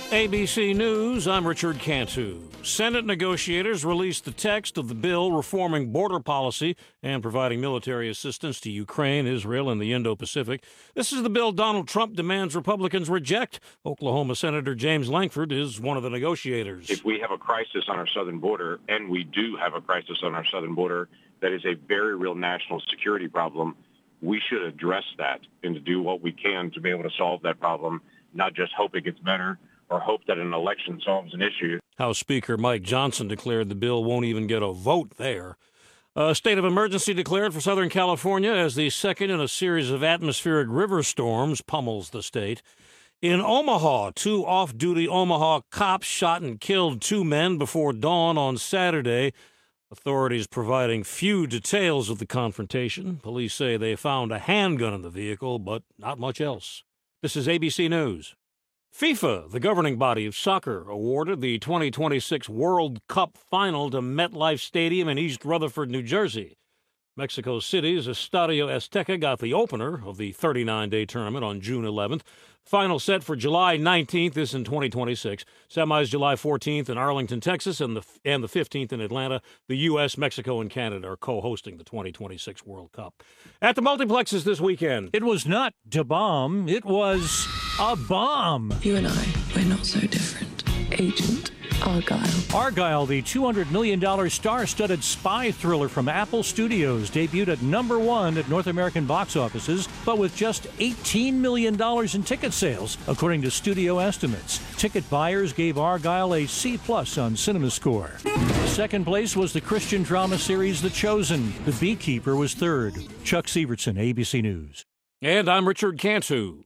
ABC News, I'm Richard Cantu. Senate negotiators released the text of the bill reforming border policy and providing military assistance to Ukraine, Israel, and the Indo-Pacific. This is the bill Donald Trump demands Republicans reject. Oklahoma Senator James Lankford is one of the negotiators. If we have a crisis on our southern border, and we do have a crisis on our southern border, that is a very real national security problem, we should address that and to do what we can to be able to solve that problem, not just hope it gets better or hope that an election solves an issue. House Speaker Mike Johnson declared the bill won't even get a vote there. A state of emergency declared for Southern California as the second in a series of atmospheric river storms pummels the state. In Omaha, 2 off-duty Omaha cops shot and killed 2 men before dawn on Saturday. Authorities providing few details of the confrontation. Police say they found a handgun in the vehicle, but not much else. This is ABC News. FIFA, the governing body of soccer, awarded the 2026 World Cup final to MetLife Stadium in East Rutherford, New Jersey. Mexico City's Estadio Azteca got the opener of the 39-day tournament on June 11th. Final set for July 19th is in 2026. Semis July 14th in Arlington, Texas, and the 15th in Atlanta. The U.S., Mexico, and Canada are co-hosting the 2026 World Cup. At the multiplexes this weekend. It was not da bomb, it was a bomb. You and I, we're not so different. Agent Argyle. Argyle, the $200 million star-studded spy thriller from Apple Studios, debuted at #1 at North American box offices, but with just $18 million in ticket sales, according to studio estimates. Ticket buyers gave Argyle a C+ on CinemaScore. Second place was the Christian drama series The Chosen. The Beekeeper was third. Chuck Sievertson, ABC News. And I'm Richard Cantu,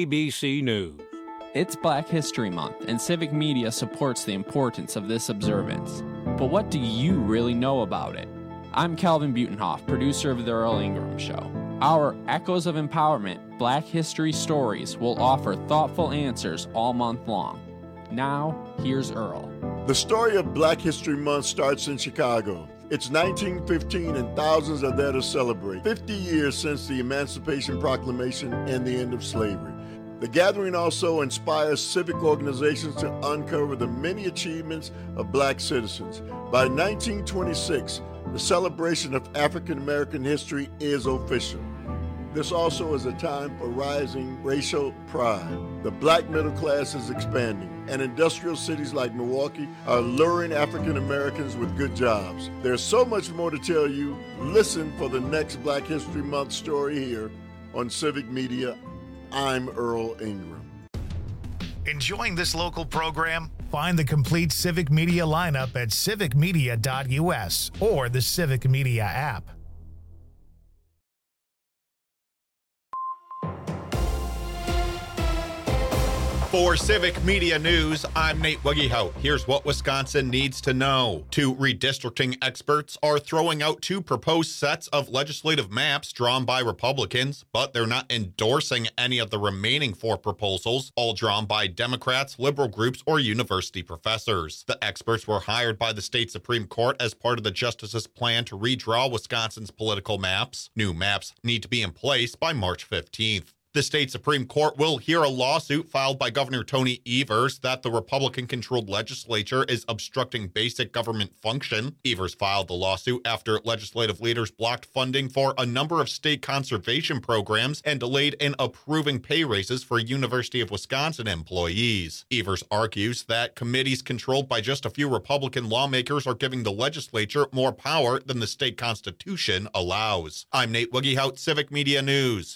ABC News. It's Black History Month, and Civic Media supports the importance of this observance. But what do you really know about it? I'm Calvin Butenhoff, producer of The Earl Ingram Show. Our Echoes of Empowerment Black History Stories will offer thoughtful answers all month long. Now, here's Earl. The story of Black History Month starts in Chicago. It's 1915 and thousands are there to celebrate 50 years since the Emancipation Proclamation and the end of slavery. The gathering also inspires civic organizations to uncover the many achievements of black citizens. By 1926, the celebration of African American history is official. This also is a time for rising racial pride. The black middle class is expanding, and industrial cities like Milwaukee are luring African Americans with good jobs. There's so much more to tell you. Listen for the next Black History Month story here on Civic Media. I'm Earl Ingram. Enjoying this local program? Find the complete Civic Media lineup at civicmedia.us or the Civic Media app. For Civic Media News, I'm Nate Wiggyhout. Here's what Wisconsin needs to know. 2 redistricting experts are throwing out 2 proposed sets of legislative maps drawn by Republicans, but they're not endorsing any of the remaining 4 proposals, all drawn by Democrats, liberal groups, or university professors. The experts were hired by the state Supreme Court as part of the justices' plan to redraw Wisconsin's political maps. New maps need to be in place by March 15th. The state Supreme Court will hear a lawsuit filed by Governor Tony Evers that the Republican-controlled legislature is obstructing basic government function. Evers filed the lawsuit after legislative leaders blocked funding for a number of state conservation programs and delayed in approving pay raises for University of Wisconsin employees. Evers argues that committees controlled by just a few Republican lawmakers are giving the legislature more power than the state constitution allows. I'm Nate Wiggyhout, Civic Media News.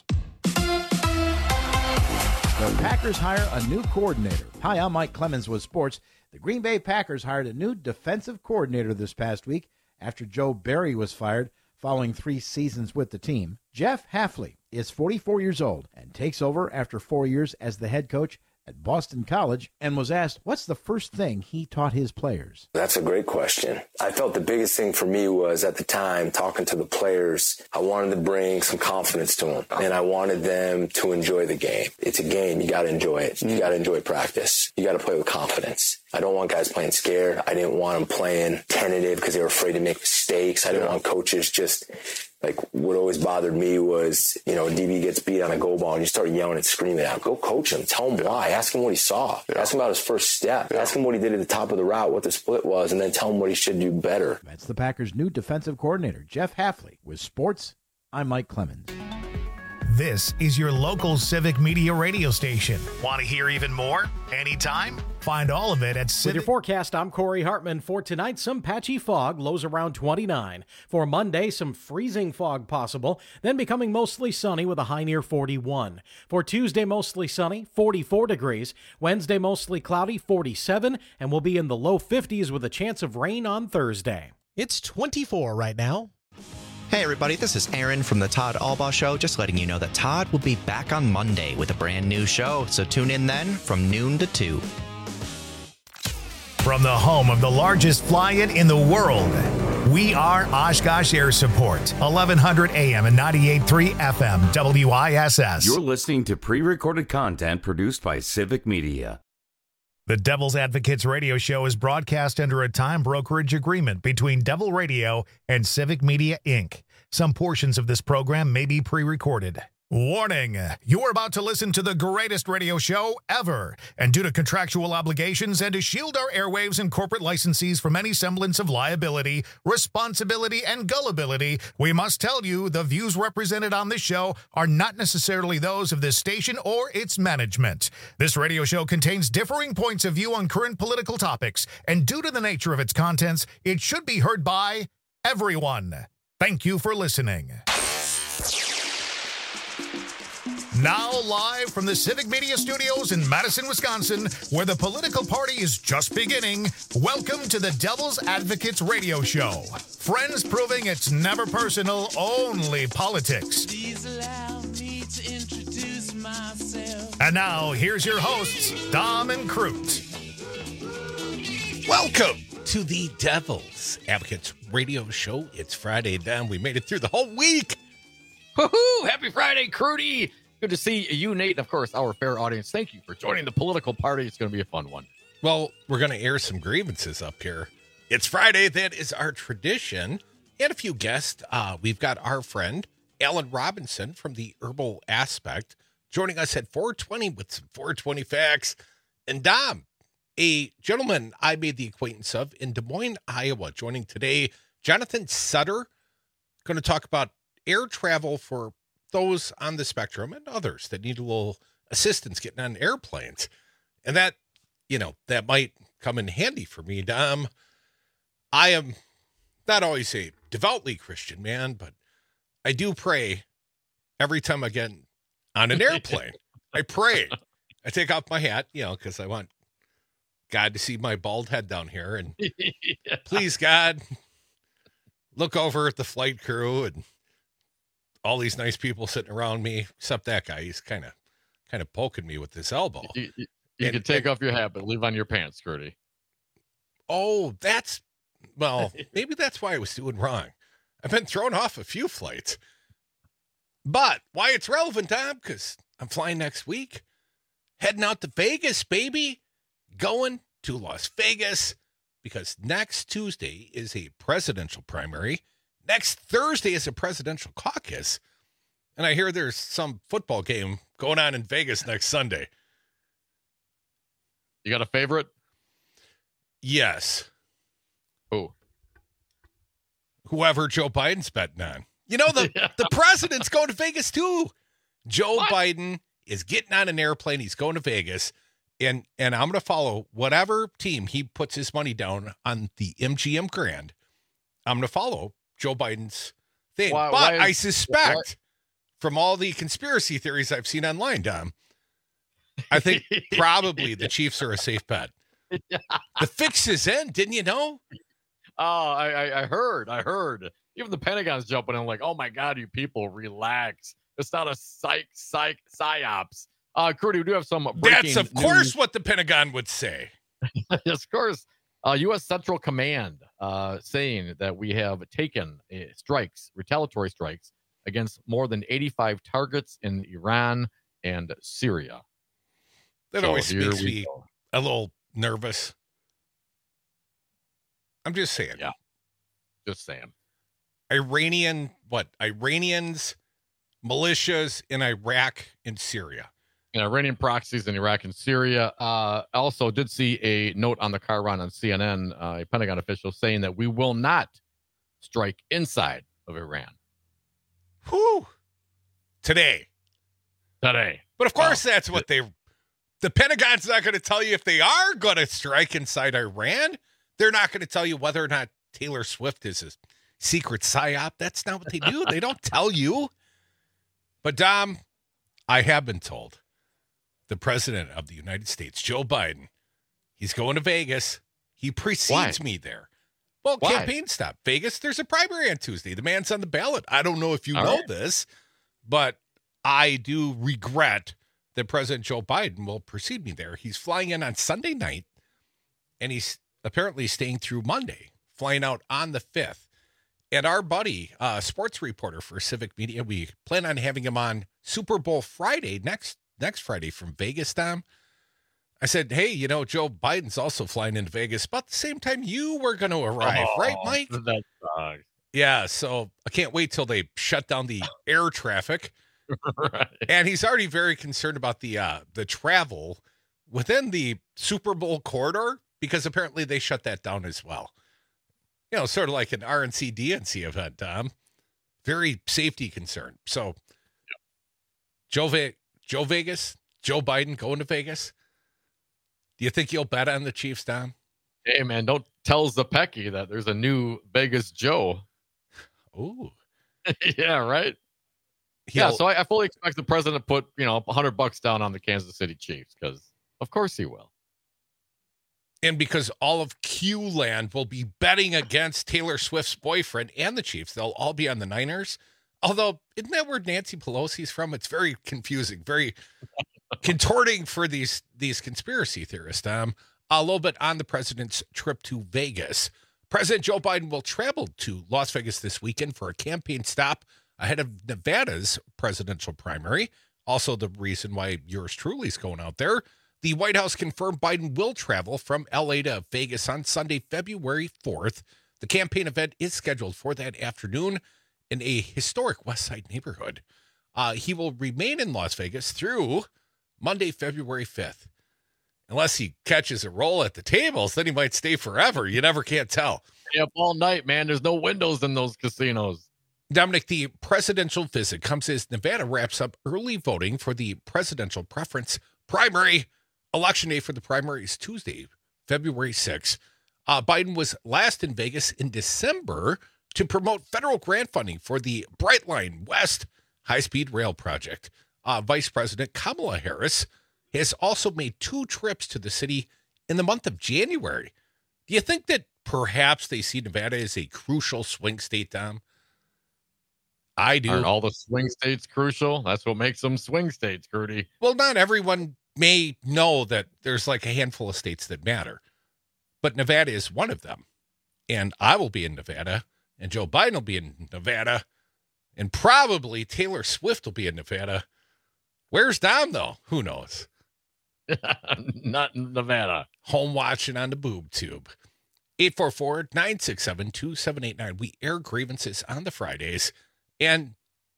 The Packers hire a new coordinator. Hi, I'm Mike Clemens with sports. The Green Bay Packers hired a new defensive coordinator this past week after Joe Barry was fired following 3 seasons with the team. Jeff Hafley is 44 years old and takes over after 4 years as the head coach at Boston College and was asked what's the first thing he taught his players. That's a great question. I felt the biggest thing for me was at the time talking to the players, I wanted to bring some confidence to them and I wanted them to enjoy the game. It's a game. You got to enjoy it. You got to enjoy practice. You got to play with confidence. I don't want guys playing scared. I didn't want them playing tentative because they were afraid to make mistakes. I didn't want coaches just, like, what always bothered me was, you know, DB gets beat on a goal ball and you start yelling and screaming at him. Go coach him. Tell him why. Ask him what he saw. Ask him about his first step. Ask him what he did at the top of the route, what the split was, and then tell him what he should do better. That's the Packers' new defensive coordinator, Jeff Hafley. With sports, I'm Mike Clemens. This is your local Civic Media radio station. Want to hear even more? Anytime? Find all of it at Civic. With your forecast, I'm Corey Hartman. For tonight, some patchy fog, lows around 29. For Monday, some freezing fog possible, then becoming mostly sunny with a high near 41. For Tuesday, mostly sunny, 44 degrees. Wednesday, mostly cloudy, 47, and we'll be in the low 50s with a chance of rain on Thursday. It's 24 right now. Hey everybody, this is Aaron from the Todd Albaugh Show, just letting you know that Todd will be back on Monday with a brand new show, so tune in then from noon to 2. From the home of the largest fly-in in the world, we are Oshkosh Air Support, 1100 AM and 98.3 FM, WISS. You're listening to pre-recorded content produced by Civic Media. The Devil's Advocates radio show is broadcast under a time brokerage agreement between Devil Radio and Civic Media, Inc. Some portions of this program may be pre-recorded. Warning, you're about to listen to the greatest radio show ever. And due to contractual obligations and to shield our airwaves and corporate licensees from any semblance of liability, responsibility, and gullibility, we must tell you the views represented on this show are not necessarily those of this station or its management. This radio show contains differing points of view on current political topics, and due to the nature of its contents, it should be heard by everyone. Thank you for listening. Now live from the Civic Media Studios in Madison, Wisconsin, where the political party is just beginning, welcome to the Devil's Advocates radio show. Friends proving it's never personal, only politics. Please allow me to introduce myself. And now, here's your hosts, Dom and Crute. Welcome to the Devil's Advocates radio show. It's Friday, Dom. We made it through the whole week. Woohoo! Happy Friday, Crudy. Good to see you, Nate, and of course, our fair audience. Thank you for joining the political party. It's going to be a fun one. Well, we're going to air some grievances up here. It's Friday. That is our tradition. And a few guests. We've got our friend, Alan Robinson from the Herbal Aspect, joining us at 420 with some 420 facts. And Dom, a gentleman I made the acquaintance of in Des Moines, Iowa, joining today, Jonathan Sutter, going to talk about air travel for those on the spectrum and others that need a little assistance getting on airplanes. And that, you know, that might come in handy for me, Dom. I am not always a devoutly Christian man, but I do pray every time I get on an airplane. I pray. I take off my hat, you know, because I want God to see my bald head down here. And please, God, look over at the flight crew and all these nice people sitting around me, except that guy. He's kind of poking me with this elbow. You can take off your hat, but leave on your pants, Scurdy. Oh, maybe that's why I was doing wrong. I've been thrown off a few flights. But why it's relevant, Tom, because I'm flying next week. Heading out to Vegas, baby. Going to Las Vegas because next Tuesday is a presidential primary. Next Thursday is a presidential caucus. And I hear there's some football game going on in Vegas next Sunday. You got a favorite? Yes. Who? Whoever Joe Biden's betting on. You know, the president's going to Vegas too. Joe Biden is getting on an airplane. He's going to Vegas. And I'm going to follow whatever team he puts his money down on the MGM Grand. I'm going to follow Joe Biden's thing. I suspect from all the conspiracy theories I've seen online, Dom, I think probably the Chiefs are a safe bet. The fix is in, didn't you know? Oh, I heard. Even the Pentagon's jumping in like, oh my God, you people, relax. It's not a psyops. Crudy, we do have some breaking That's, of course, what the Pentagon would say. Yes, of course. U.S. Central Command saying that we have taken retaliatory strikes against more than 85 targets in Iran and Syria. That always makes me a little nervous. I'm just saying. Yeah. Just saying. Iranians, militias in Iraq and Syria. Iranian proxies in Iraq and Syria. Also did see a note on the car run on CNN, a Pentagon official saying that we will not strike inside of Iran. Whew. Today. But of course, that's what the Pentagon's not going to tell you if they are going to strike inside Iran. They're not going to tell you whether or not Taylor Swift is a secret psyop. That's not what they do. They don't tell you. But Dom, I have been told the president of the United States, Joe Biden, he's going to Vegas. He precedes me there. Well, campaign stop. Vegas, there's a primary on Tuesday. The man's on the ballot. I don't know if you know this, but I do regret that President Joe Biden will precede me there. He's flying in on Sunday night, and he's apparently staying through Monday, flying out on the 5th. And our buddy, sports reporter for Civic Media, we plan on having him on Super Bowl Friday, next Friday from Vegas, Tom. I said, hey, Joe Biden's also flying into Vegas about the same time you were going to arrive, right, Mike? Yeah, so I can't wait till they shut down the air traffic. Right. And he's already very concerned about the travel within the Super Bowl corridor because apparently they shut that down as well. Sort of like an RNC DNC event, Tom. Very safety concern. So, Joe Biden going to Vegas. Do you think you'll bet on the Chiefs, Tom? Hey, man, don't tell Zepecky that there's a new Vegas Joe. Ooh. Yeah, right? So I fully expect the president to put, $100 down on the Kansas City Chiefs because, of course, he will. And because all of Q-land will be betting against Taylor Swift's boyfriend and the Chiefs. They'll all be on the Niners. Although, isn't that where Nancy Pelosi's from? It's very confusing, very contorting for these conspiracy theorists. A little bit on the president's trip to Vegas. President Joe Biden will travel to Las Vegas this weekend for a campaign stop ahead of Nevada's presidential primary. Also the reason why yours truly is going out there. The White House confirmed Biden will travel from L.A. to Vegas on Sunday, February 4th. The campaign event is scheduled for that afternoon in a historic West Side neighborhood. He will remain in Las Vegas through Monday, February 5th. Unless he catches a roll at the tables, then he might stay forever. You never can't tell. Stay up all night, man. There's no windows in those casinos. Dominic, the presidential visit comes as Nevada wraps up early voting for the presidential preference primary. Election day for the primary is Tuesday, February 6th. Biden was last in Vegas in December to promote federal grant funding for the Brightline West high-speed rail project. Vice President Kamala Harris has also made 2 trips to the city in the month of January. Do you think that perhaps they see Nevada as a crucial swing state, Tom? I do. Aren't all the swing states crucial? That's what makes them swing states, Crudy. Well, not everyone may know that there's like a handful of states that matter, but Nevada is one of them. And I will be in Nevada, and Joe Biden will be in Nevada, and probably Taylor Swift will be in Nevada. Where's Dom, though? Who knows? Not in Nevada. Home watching on the boob tube. 844-967-2789. We air grievances on the Fridays. And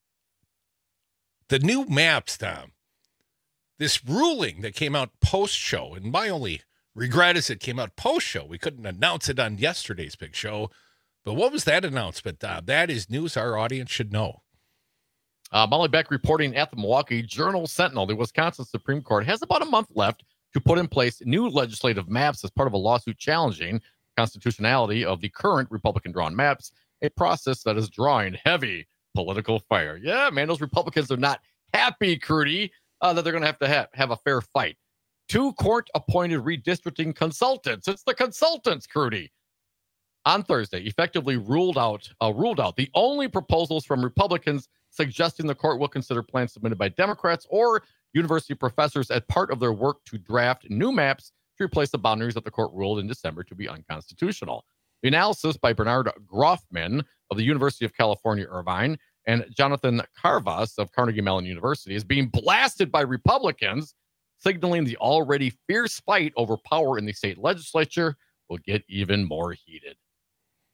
the new maps, Tom, this ruling that came out post-show, and my only regret is it came out post-show. We couldn't announce it on yesterday's big show. But what was that announcement, Tom? That is news our audience should know. Molly Beck reporting at the Milwaukee Journal-Sentinel. The Wisconsin Supreme Court has about a month left to put in place new legislative maps as part of a lawsuit challenging constitutionality of the current Republican-drawn maps, a process that is drawing heavy political fire. Yeah, man, those Republicans are not happy, Crudy, that they're going to have a fair fight. 2 court-appointed redistricting consultants. It's the consultants, Crudy. On Thursday, effectively ruled out the only proposals from Republicans suggesting the court will consider plans submitted by Democrats or university professors as part of their work to draft new maps to replace the boundaries that the court ruled in December to be unconstitutional. The analysis by Bernard Groffman of the University of California, Irvine, and Jonathan Carvas of Carnegie Mellon University is being blasted by Republicans, signaling the already fierce fight over power in the state legislature will get even more heated.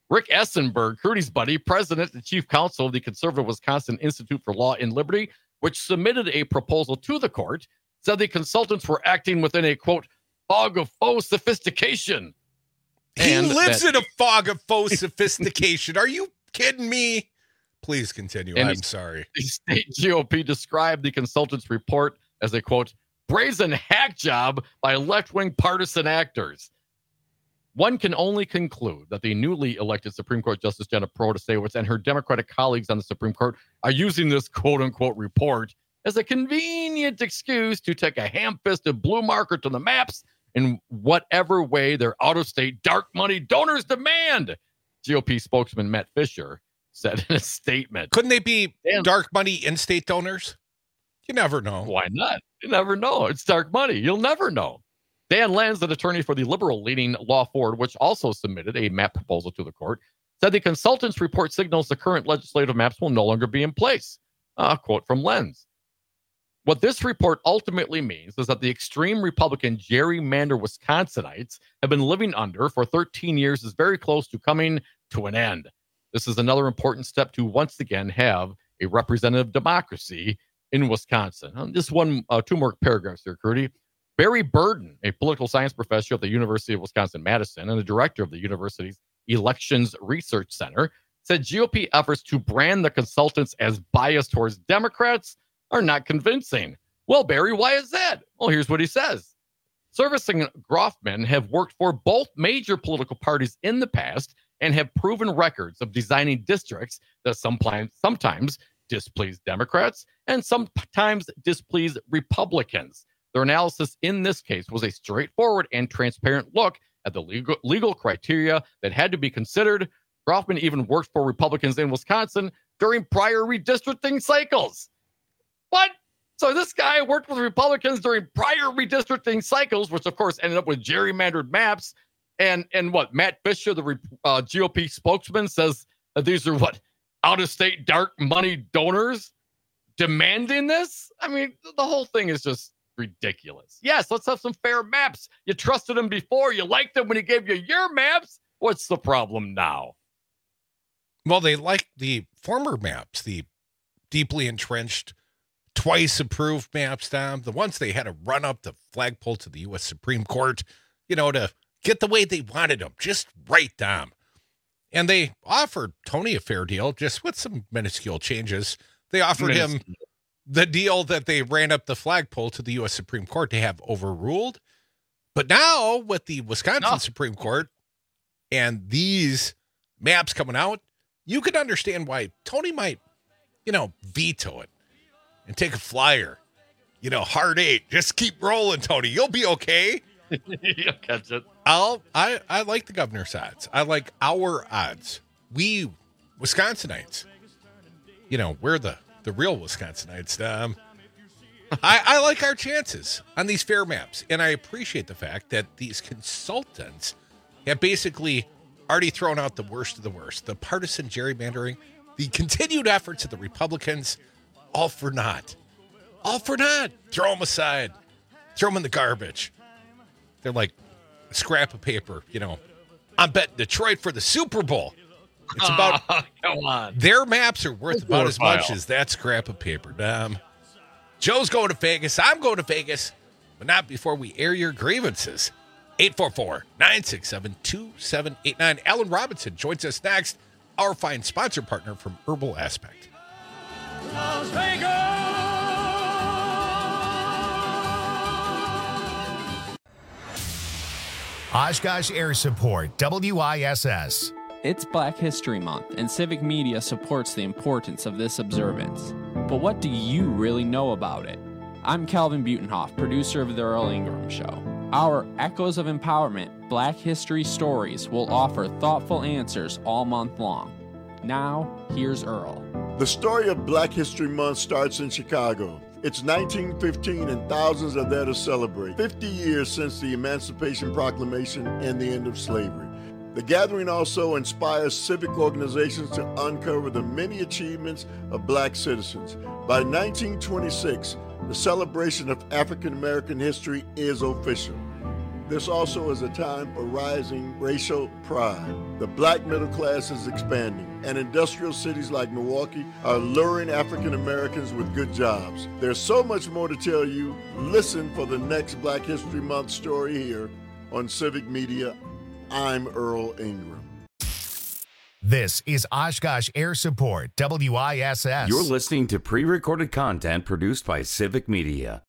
Rick Essenberg, Crudy's buddy, president and chief counsel of the conservative Wisconsin Institute for Law and Liberty, which submitted a proposal to the court, said the consultants were acting within a, quote, fog of faux sophistication. He lives in a fog of faux sophistication. Are you kidding me? Please continue. I'm sorry. The state GOP described the consultants' report as a, quote, brazen hack job by left-wing partisan actors. One can only conclude that the newly elected Supreme Court Justice Jenna Protasiewicz and her Democratic colleagues on the Supreme Court are using this quote-unquote report as a convenient excuse to take a ham-fisted blue marker to the maps in whatever way their out-of-state dark money donors demand, GOP spokesman Matt Fisher said in a statement. Couldn't they be dark money in-state donors? You never know. Why not? You never know. It's dark money. You'll never know. Dan Lenz, an attorney for the liberal-leaning Law Ford, which also submitted a map proposal to the court, said the consultant's report signals the current legislative maps will no longer be in place. A quote from Lenz. What this report ultimately means is that the extreme Republican gerrymander Wisconsinites have been living under for 13 years is very close to coming to an end. This is another important step to once again have a representative democracy in Wisconsin. Just two more paragraphs here, Crudy. Barry Burden, a political science professor at the University of Wisconsin-Madison and the director of the university's Elections Research Center, said GOP efforts to brand the consultants as biased towards Democrats are not convincing. Well, Barry, why is that? Well, here's what he says. Servicing Groffman have worked for both major political parties in the past and have proven records of designing districts that sometimes displease Democrats and sometimes displease Republicans. Their analysis in this case was a straightforward and transparent look at the legal criteria that had to be considered. Groffman even worked for Republicans in Wisconsin during prior redistricting cycles. What? So this guy worked with Republicans during prior redistricting cycles, which of course ended up with gerrymandered maps. And what? Matt Fisher, the GOP spokesman, says that these are what? Out-of-state dark money donors demanding this? I mean, the whole thing is just ridiculous. Yes, let's have some fair maps. You trusted him before. You liked him when he gave you your maps. What's the problem now? Well, they like the former maps, the deeply entrenched, twice approved maps, Tom, the ones they had to run up the flagpole to the U.S. Supreme Court, to get the way they wanted them, just right, Tom. And they offered Tony a fair deal, just with some minuscule changes. They offered him the deal that they ran up the flagpole to the U.S. Supreme Court to have overruled. But now with the Wisconsin Supreme Court and these maps coming out, you could understand why Tony might, veto it and take a flyer. Hard 8. Just keep rolling, Tony. You'll be okay. You'll catch it. I like the governor's odds. I like our odds. We Wisconsinites, we're the real Wisconsinites. I like our chances on these fair maps, and I appreciate the fact that these consultants have basically already thrown out the worst of the worst. The partisan gerrymandering, the continued efforts of the Republicans, all for naught. All for naught. Throw them aside. Throw them in the garbage. They're like a scrap of paper, I'm betting Detroit for the Super Bowl. It's about, come on. Their maps are worth about as much as that scrap of paper. Joe's going to Vegas. I'm going to Vegas, but not before we air your grievances. 844-967-2789. Alan Robinson joins us next, our fine sponsor partner from Herbal Aspect. Las Vegas! Oshkosh Air Support, WISS. It's Black History Month, and Civic Media supports the importance of this observance. But what do you really know about it? I'm Calvin Butenhoff, producer of The Earl Ingram Show. Our Echoes of Empowerment Black History Stories will offer thoughtful answers all month long. Now, here's Earl. The story of Black History Month starts in Chicago. It's 1915 and thousands are there to celebrate 50 years since the Emancipation Proclamation and the end of slavery. The gathering also inspires civic organizations to uncover the many achievements of black citizens. By 1926, the celebration of African American history is official. This also is a time for rising racial pride. The black middle class is expanding, and industrial cities like Milwaukee are luring African Americans with good jobs. There's so much more to tell you. Listen for the next Black History Month story here on Civic Media. I'm Earl Ingram. This is Oshkosh Air Support, WISS. You're listening to pre-recorded content produced by Civic Media.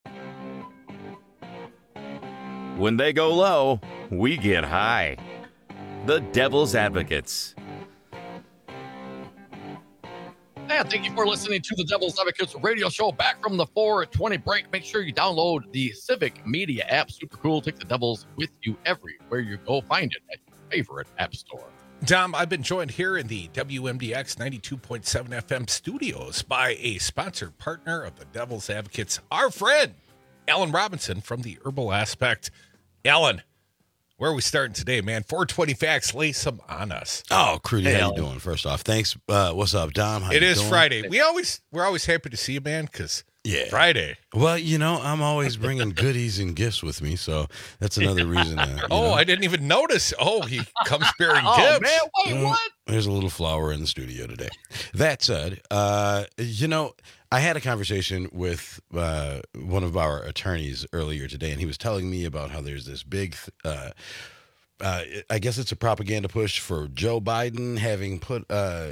When they go low, we get high. The Devil's Advocates. And thank you for listening to the Devil's Advocates radio show. Back from the 4:20 break. Make sure you download the Civic Media app. Super cool. Take the Devils with you everywhere you go. Find it at your favorite app store. Dom, I've been joined here in the WMDX 92.7 FM studios by a sponsored partner of the Devil's Advocates, our friend, Alan Robinson from the Herbal Aspect. Alan, where are we starting today, man? 420 Facts, lay some on us. Oh, Crudy, how you doing? First off, thanks. What's up, Dom? How It you is doing? Friday. We're always happy to see you, man, because Friday. Well, I'm always bringing goodies and gifts with me, so that's another reason. I didn't even notice. Oh, he comes bearing Oh, gifts. man, wait, what? There's a little flower in the studio today. That said, I had a conversation with one of our attorneys earlier today, and he was telling me about how there's this big, I guess it's a propaganda push for Joe Biden having put,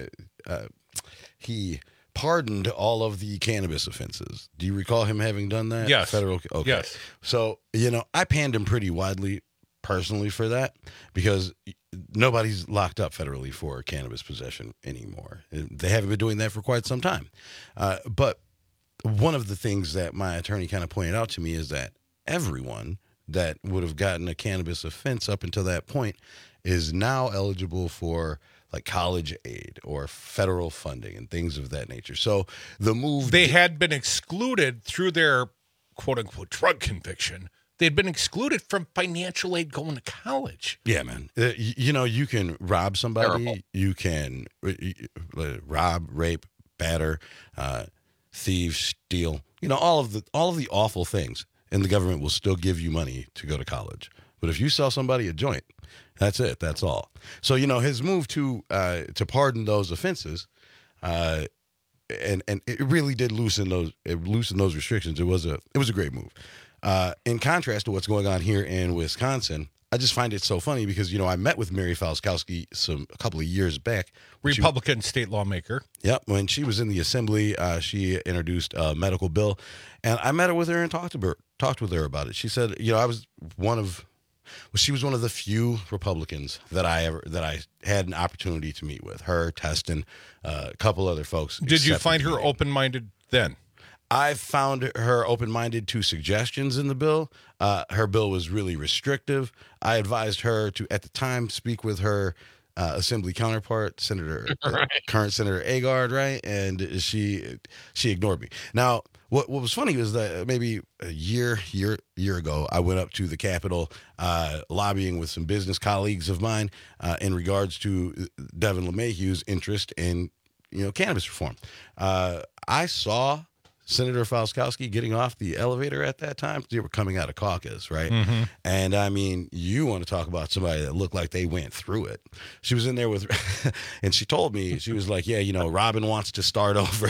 he pardoned all of the cannabis offenses. Do you recall him having done that? Yes. Federal. Okay. Yes. So, I panned him pretty widely personally for that because nobody's locked up federally for cannabis possession anymore. They haven't been doing that for quite some time. But one of the things that my attorney kind of pointed out to me is that everyone that would have gotten a cannabis offense up until that point is now eligible for like college aid or federal funding and things of that nature. So the move... They had been excluded through their quote-unquote drug conviction. They'd been excluded from financial aid going to college. Yeah, man. You can rob somebody. Terrible. You can rob, rape, batter, thieve, steal. All of the awful things, and the government will still give you money to go to college. But if you sell somebody a joint, that's it. That's all. So his move to pardon those offenses, and it really did loosen those restrictions. It was a great move. In contrast to what's going on here in Wisconsin, I just find it so funny because, I met with Mary Falskowski a couple of years back. Republican state lawmaker. Yep. When she was in the assembly, she introduced a medical bill, and I met with her and talked with her about it. She said, she was one of the few Republicans that I had an opportunity to meet with. Her, Teston, a couple other folks. Did you find her open-minded then? I found her open-minded to suggestions in the bill. Her bill was really restrictive. I advised her to, at the time, speak with her assembly counterpart, current Senator Agard, right? And she ignored me. Now, what was funny was that maybe a year ago, I went up to the Capitol lobbying with some business colleagues of mine in regards to Devin LeMahieu's interest in cannabis reform. I saw Senator Falskowski getting off the elevator at that time. They were coming out of caucus, right? Mm-hmm. And I mean, you want to talk about somebody that looked like they went through it. She was in there with, and she told me, she was like, Robin wants to start over.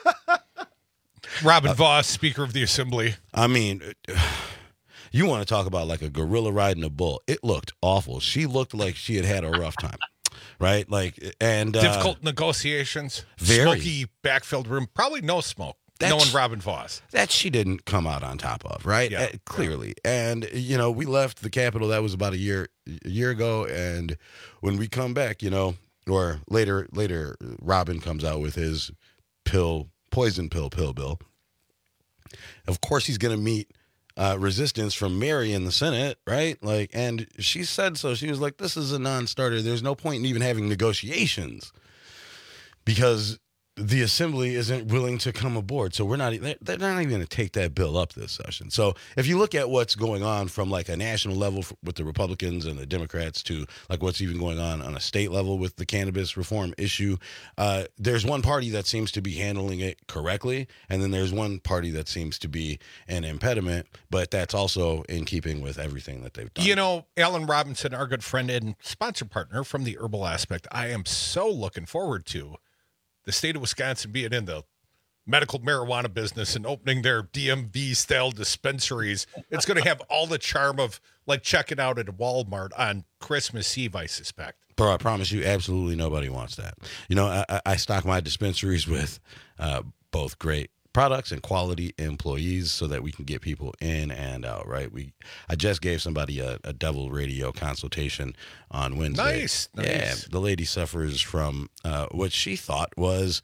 Robin Vos, Speaker of the Assembly. I mean, you want to talk about like a gorilla riding a bull. It looked awful. She looked like she had a rough time. Right? Difficult negotiations. Very. Smoky backfilled room. Probably no smoke. Knowing Robin Vos. That she didn't come out on top of, right? Yeah. Clearly. And, we left the Capitol. That was about a year ago. And when we come back, or later, Robin comes out with his poison pill bill. Of course, he's going to meet resistance from Mary in the Senate, right? And she said so. She was like, this is a non-starter. There's no point in even having negotiations because the assembly isn't willing to come aboard. So they're not even going to take that bill up this session. So if you look at what's going on from like a national level with the Republicans and the Democrats to like what's even going on a state level with the cannabis reform issue, there's one party that seems to be handling it correctly. And then there's one party that seems to be an impediment, but that's also in keeping with everything that they've done. You know, Alan Robinson, our good friend and sponsor partner from the Herbal Aspect, I am so looking forward to the state of Wisconsin being in the medical marijuana business and opening their DMV-style dispensaries. It's going to have all the charm of, like, checking out at a Walmart on Christmas Eve, I suspect. Bro, I promise you, absolutely nobody wants that. You know, I stock my dispensaries with both great products and quality employees so that we can get people in and out, right? I just gave somebody a Devil Radio consultation on Wednesday. Nice. Yeah, the lady suffers from what she thought was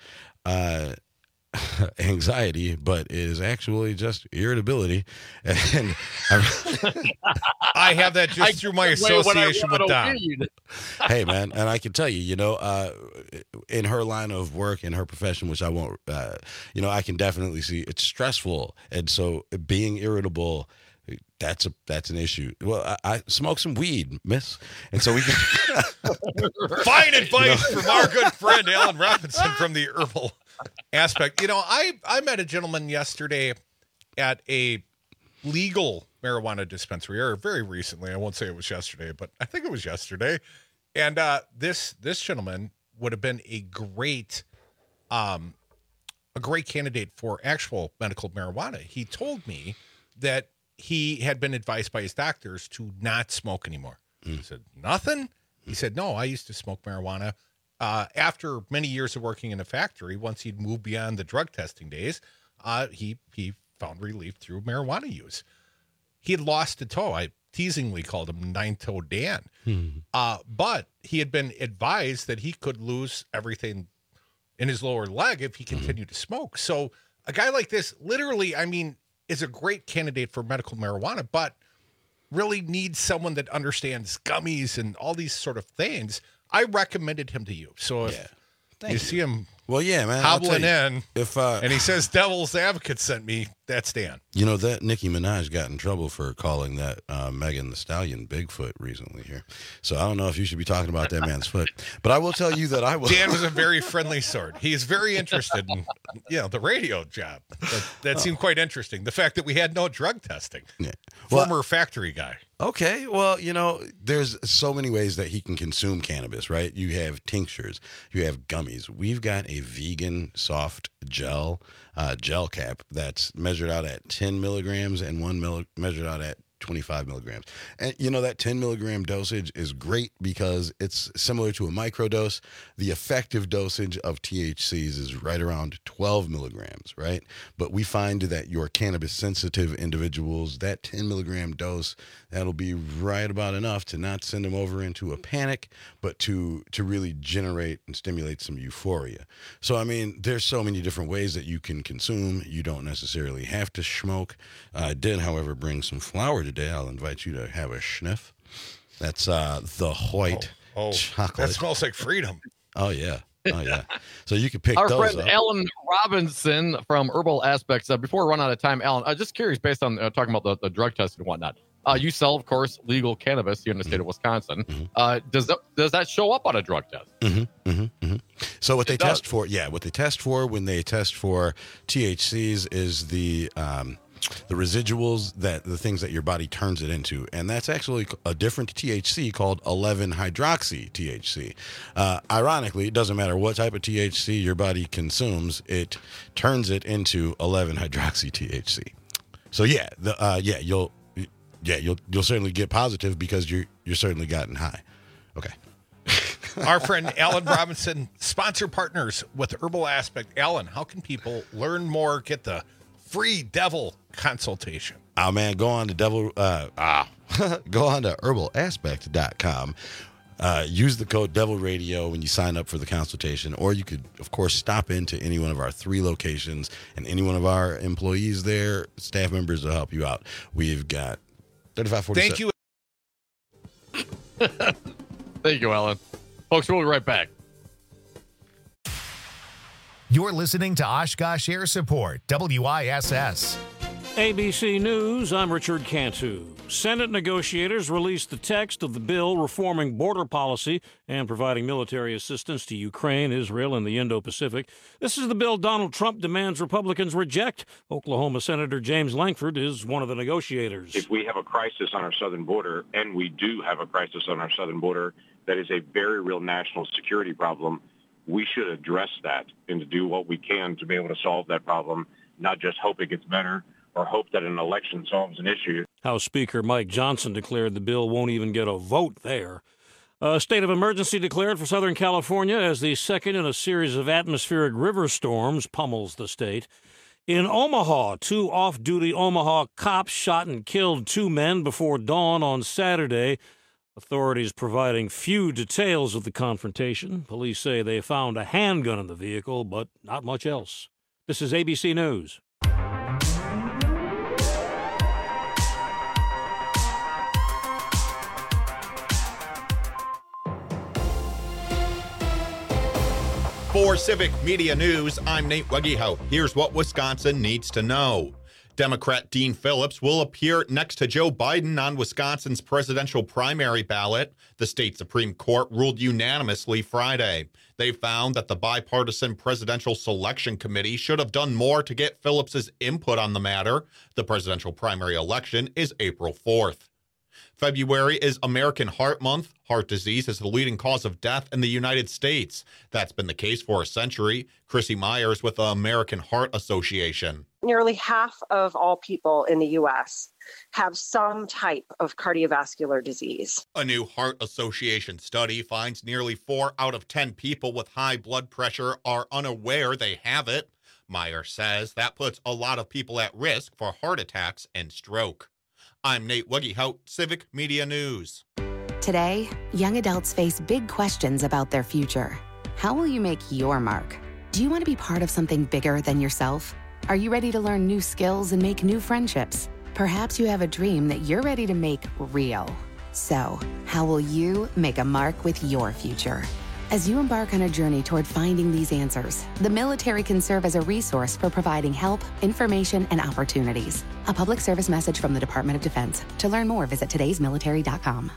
anxiety, but is actually just irritability. And I have that just through my association with Don. Hey, man, and I can tell you, you know, in her line of work, in her profession, which I won't, you know, I can definitely see it's stressful. And so being irritable, that's an issue. Well, I smoke some weed, miss. And so we can fine advice from our good friend Alan Robinson from the Herbal Aspect. You know, I met a gentleman yesterday at a legal marijuana dispensary, or very recently. I won't say it was yesterday, but I think it was yesterday. And this gentleman would have been a great candidate for actual medical marijuana. He told me that he had been advised by his doctors to not smoke anymore. I said, nothing? He said, no, I used to smoke marijuana. After many years of working in a factory, once he'd moved beyond the drug testing days, he found relief through marijuana use. He had lost a toe. I teasingly called him Nine-Toe Dan. But he had been advised that he could lose everything in his lower leg if he continued to smoke. So a guy like this, literally, I mean, is a great candidate for medical marijuana, but really needs someone that understands gummies and all these sort of things. I recommended him to you. So if you see him man, hobbling in, if and he says Devil's Advocate sent me, that's Dan. You know, that Nicki Minaj got in trouble for calling that Megan Thee Stallion Bigfoot recently here. So I don't know if you should be talking about that man's foot. But I will tell you that I will. Dan was a very friendly sort. He is very interested in, the radio job. That seemed quite interesting. The fact that we had no drug testing. Yeah. Former factory guy. Okay, well, you know, there's so many ways that he can consume cannabis, right? You have tinctures, you have gummies. We've got a vegan soft gel cap that's measured out at 10 milligrams and measured out at 25 milligrams. And, you know, that 10 milligram dosage is great because it's similar to a microdose. The effective dosage of THCs is right around 12 milligrams, right? But we find that your cannabis sensitive individuals, that 10 milligram dose, that'll be right about enough to not send them over into a panic, but to really generate and stimulate some euphoria. So, I mean, there's so many different ways that you can consume. You don't necessarily have to smoke. I did, however, bring some flour today. I'll invite you to have a sniff. That's the white chocolate. That smells like freedom. Oh, yeah. Oh, yeah. So you can pick our those friend up. Alan Robinson from Herbal Aspects. Before we run out of time, Alan, I'm just curious, based on talking about the drug test and whatnot. You sell, of course, legal cannabis here in the state of Wisconsin. Does that show up on a drug test? So what they test for, what they test for when they test for THCs is the residuals, the things that your body turns it into. And that's actually a different THC called 11-hydroxy THC. Ironically, it doesn't matter what type of THC your body consumes, it turns it into 11-hydroxy THC. So you'll certainly get positive because you're certainly gotten high. Okay. Our friend Alan Robinson, sponsor partners with Herbal Aspect. Alan, how can people learn more, get the free devil consultation? Oh man, go on to go on to herbalaspect.com. Use the code Devil Radio when you sign up for the consultation, or you could, of course, stop into any one of our 3 locations, and any one of our employees there, staff members will help you out. We've got 3547. Thank you. Thank you, Alan. Folks, we'll be right back. You're listening to Oshkosh Air Support, WISS. ABC News, I'm Richard Cantu. Senate negotiators released the text of the bill reforming border policy and providing military assistance to Ukraine, Israel, and the Indo-Pacific. This is the bill Donald Trump demands Republicans reject. Oklahoma Senator James Lankford is one of the negotiators. If we have a crisis on our southern border, and we do have a crisis on our southern border, that is a very real national security problem, we should address that and to do what we can to be able to solve that problem, not just hope it gets better or hope that an election solves an issue. House Speaker Mike Johnson declared the bill won't even get a vote there. A state of emergency declared for Southern California as the second in a series of atmospheric river storms pummels the state. In Omaha, 2 off-duty Omaha cops shot and killed 2 men before dawn on Saturday. Authorities providing few details of the confrontation. Police say they found a handgun in the vehicle, but not much else. This is ABC News. For Civic Media News, I'm Nate Wegehout. Here's what Wisconsin needs to know. Democrat Dean Phillips will appear next to Joe Biden on Wisconsin's presidential primary ballot. The state Supreme Court ruled unanimously Friday. They found that the bipartisan Presidential Selection Committee should have done more to get Phillips's input on the matter. The presidential primary election is April 4th. February is American Heart Month. Heart disease is the leading cause of death in the United States. That's been the case for a century. Chrissy Myers with the American Heart Association. Nearly half of all people in the U.S. have some type of cardiovascular disease. A new Heart Association study finds nearly 4 out of 10 people with high blood pressure are unaware they have it. Myers says that puts a lot of people at risk for heart attacks and stroke. I'm Nate Wegehout, Civic Media News. Today, young adults face big questions about their future. How will you make your mark? Do you want to be part of something bigger than yourself? Are you ready to learn new skills and make new friendships? Perhaps you have a dream that you're ready to make real. So, how will you make a mark with your future? As you embark on a journey toward finding these answers, the military can serve as a resource for providing help, information, and opportunities. A public service message from the Department of Defense. To learn more, visit todaysmilitary.com.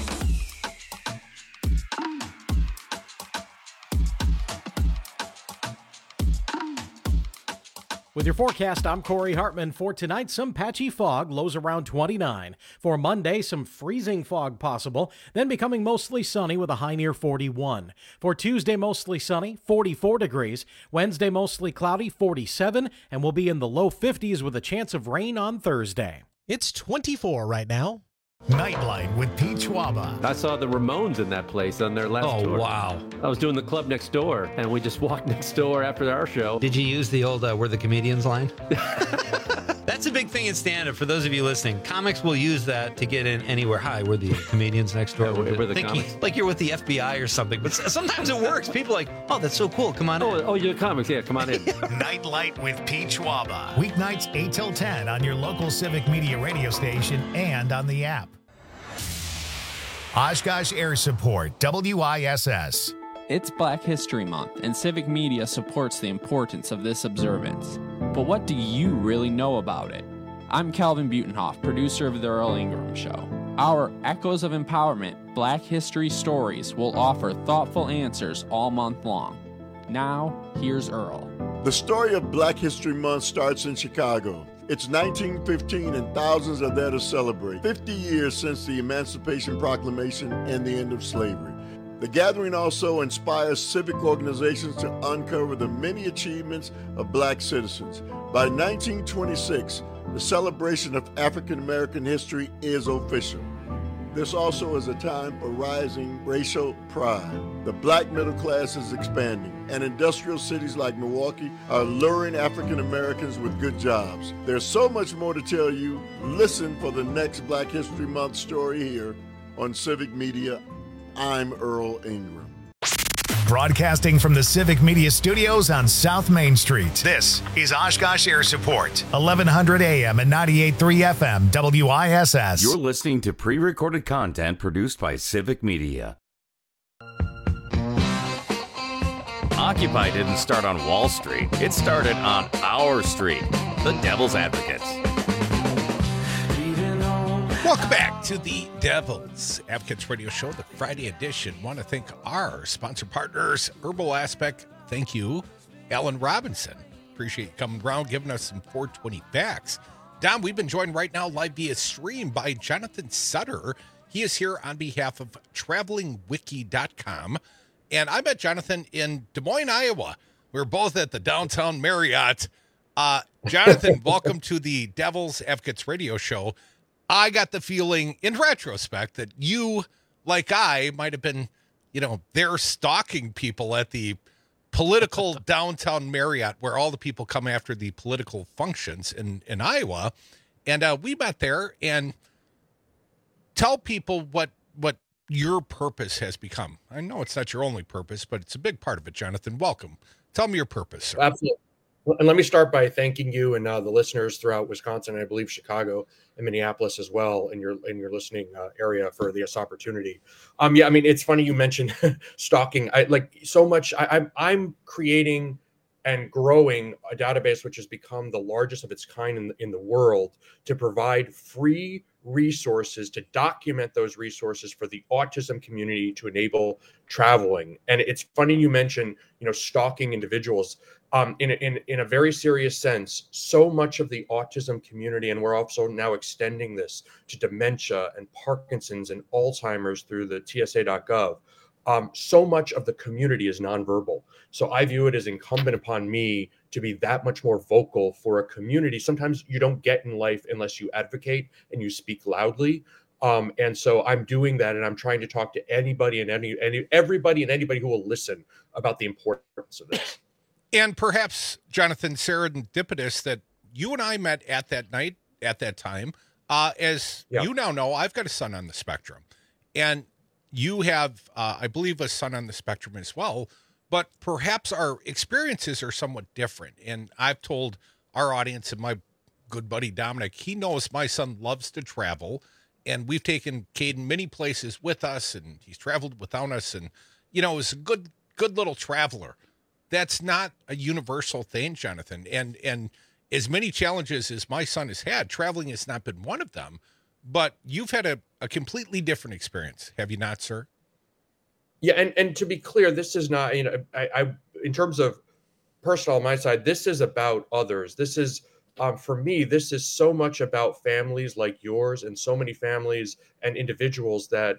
With your forecast, I'm Corey Hartman. For tonight, some patchy fog, lows around 29. For Monday, some freezing fog possible, then becoming mostly sunny with a high near 41. For Tuesday, mostly sunny, 44 degrees. Wednesday, mostly cloudy, 47, and we'll be in the low 50s with a chance of rain on Thursday. It's 24 right now. Nightlight with Pete Schwaba. I saw the Ramones in that place on their last tour. Oh, wow. I was doing the club next door, and we just walked next door after our show. Did you use the old We're the Comedians line? That's a big thing in stand-up. For those of you listening, comics will use that to get in anywhere. Hi, we're the comedians next door. Yeah, we're the comics. Like you're with the FBI or something. But sometimes it works. People are like, oh, that's so cool. Come on in. Oh, you're the comics. Yeah, come on in. Nightlight with Pete Schwaba. Weeknights 8 till 10 on your local Civic Media radio station and on the app. Oshkosh Air Support, WISS. It's Black History Month, and Civic Media supports the importance of this observance. But what do you really know about it? I'm Calvin Butenhoff, producer of The Earl Ingram Show. Our Echoes of Empowerment Black History Stories will offer thoughtful answers all month long. Now, here's Earl. The story of Black History Month starts in Chicago. It's 1915 and thousands are there to celebrate 50 years since the Emancipation Proclamation and the end of slavery. The gathering also inspires civic organizations to uncover the many achievements of black citizens. By 1926, the celebration of African American history is official. This also is a time for rising racial pride. The black middle class is expanding, and industrial cities like Milwaukee are luring African Americans with good jobs. There's so much more to tell you. Listen for the next Black History Month story here on Civic Media. I'm Earl Ingram. Broadcasting from the Civic Media Studios on South Main Street. This is Oshkosh Air Support, 1100 AM and 98.3 FM, WISS. You're listening to pre-recorded content produced by Civic Media. Occupy didn't start on Wall Street. It started on our street, the Devil's Advocates. Welcome back to the Devil's Advocates Radio Show, the Friday edition. Want to thank our sponsor partners, Herbal Aspect. Thank you, Alan Robinson. Appreciate you coming around, giving us some 420 facts. Don, we've been joined right now live via stream by Jonathan Sutter. He is here on behalf of travelingwiki.com. And I met Jonathan in Des Moines, Iowa. We were both at the Downtown Marriott. Jonathan, welcome to the Devil's Advocates Radio Show. I got the feeling, in retrospect, that you, like I, might have been, there stalking people at the political Downtown Marriott, where all the people come after the political functions in Iowa. And we met there, and tell people what your purpose has become. I know it's not your only purpose, but it's a big part of it, Jonathan. Welcome. Tell me your purpose, sir. Absolutely. And let me start by thanking you and the listeners throughout Wisconsin, and I believe Chicago and Minneapolis as well, in your listening area for this opportunity. It's funny you mentioned stalking. I'm creating and growing a database which has become the largest of its kind in the world to provide free resources to document those resources for the autism community to enable traveling. And it's funny you mentioned, stalking individuals. In a very serious sense, so much of the autism community, and we're also now extending this to dementia and Parkinson's and Alzheimer's through the TSA.gov. So much of the community is nonverbal. So I view it as incumbent upon me to be that much more vocal for a community. Sometimes you don't get in life unless you advocate and you speak loudly. And so I'm doing that, and I'm trying to talk to anybody and everybody and anybody who will listen about the importance of this. And perhaps, Jonathan, serendipitous that you and I met at that night, at that time. You now know, I've got a son on the spectrum. And you have, I believe, a son on the spectrum as well. But perhaps our experiences are somewhat different. And I've told our audience and my good buddy Dominic, he knows my son loves to travel. And we've taken Caden many places with us, and he's traveled without us. And, is a good little traveler. That's not a universal thing, Jonathan. And as many challenges as my son has had, traveling has not been one of them. But you've had a completely different experience, have you not, sir? Yeah, and to be clear, this is not, I in terms of personal on my side, this is about others. This is, for me, this is so much about families like yours and so many families and individuals that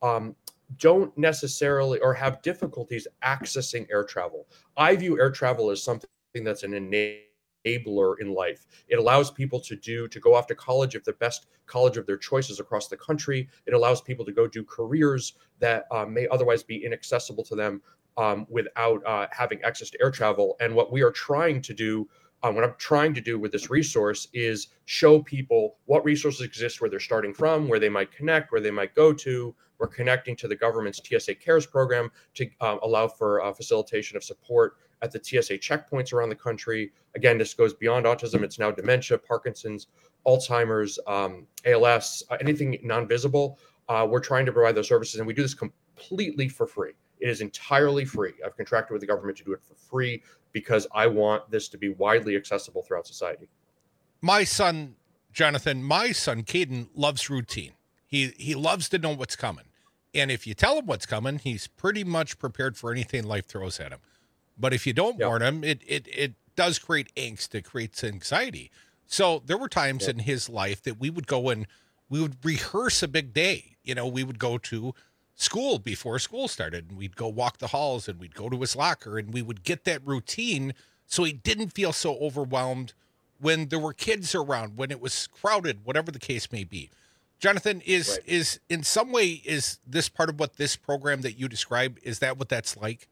don't necessarily or have difficulties accessing air travel. I view air travel as something that's an enabler in life. It allows people to go off to college if the best college of their choices across the country. It allows people to go do careers that may otherwise be inaccessible to them without having access to air travel. And what we are trying to do, what I'm trying to do with this resource is show people what resources exist, where they're starting from, where they might connect, where they might go to. We're connecting to the government's TSA Cares program to allow for facilitation of support at the TSA checkpoints around the country. Again, this goes beyond autism. It's now dementia, Parkinson's, Alzheimer's, ALS, anything non-visible. We're trying to provide those services, and we do this completely for free. It is entirely free. I've contracted with the government to do it for free because I want this to be widely accessible throughout society. My son, Jonathan, Caden, loves routine. He loves to know what's coming. And if you tell him what's coming, he's pretty much prepared for anything life throws at him. But if you don't warn him, it does create angst. It creates anxiety. So there were times in his life that we would go and we would rehearse a big day. We would go to school before school started, and we'd go walk the halls, and we'd go to his locker, and we would get that routine so he didn't feel so overwhelmed when there were kids around, when it was crowded, whatever the case may be. Jonathan, is in some way, is this part of what this program that you describe, is that what that's like?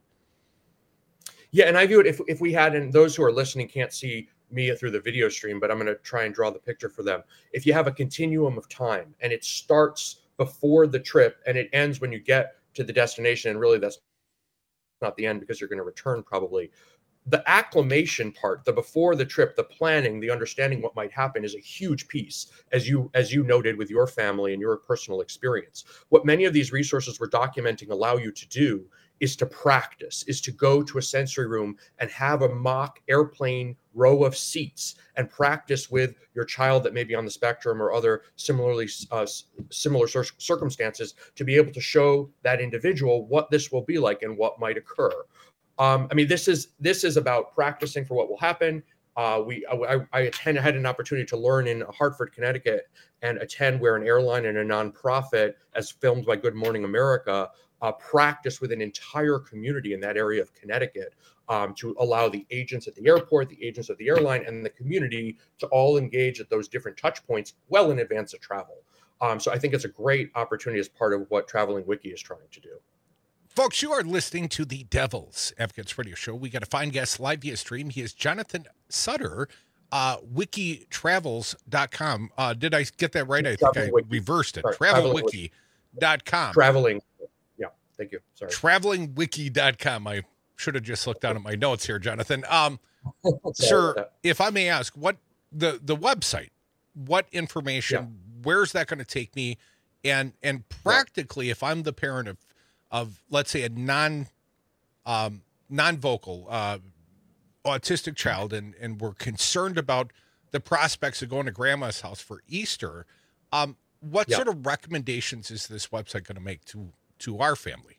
Yeah, and I view it, if we had, and those who are listening can't see me through the video stream, but I'm going to try and draw the picture for them. If you have a continuum of time, and it starts before the trip and it ends when you get to the destination, and really that's not the end because you're going to return probably. The acclimation part, the before the trip, the planning, the understanding what might happen is a huge piece, as you noted with your family and your personal experience. What many of these resources we're documenting allow you to do is to practice, is to go to a sensory room and have a mock airplane row of seats and practice with your child that may be on the spectrum or other similar circumstances, to be able to show that individual what this will be like and what might occur. I mean, this is about practicing for what will happen. I had an opportunity to learn in Hartford, Connecticut, and attend where an airline and a nonprofit, as filmed by Good Morning America, practice with an entire community in that area of Connecticut to allow the agents at the airport, the agents of the airline, and the community to all engage at those different touch points well in advance of travel. So I think it's a great opportunity as part of what Traveling Wiki is trying to do. Folks, you are listening to the Devil's Advocates Radio Show. We got a fine guest live via stream. He is Jonathan Sutter, wikitravels.com. Did I get that right? I think I reversed it. Travelwiki.com. Traveling. Yeah, thank you. Sorry. Travelingwiki.com. I should have just looked down at my notes here, Jonathan. Sir, if I may ask, what the website, what information, where's that going to take me? And practically, if I'm the parent of let's say a non-vocal autistic child, and we're concerned about the prospects of going to grandma's house for Easter, what sort of recommendations is this website going to make to our family?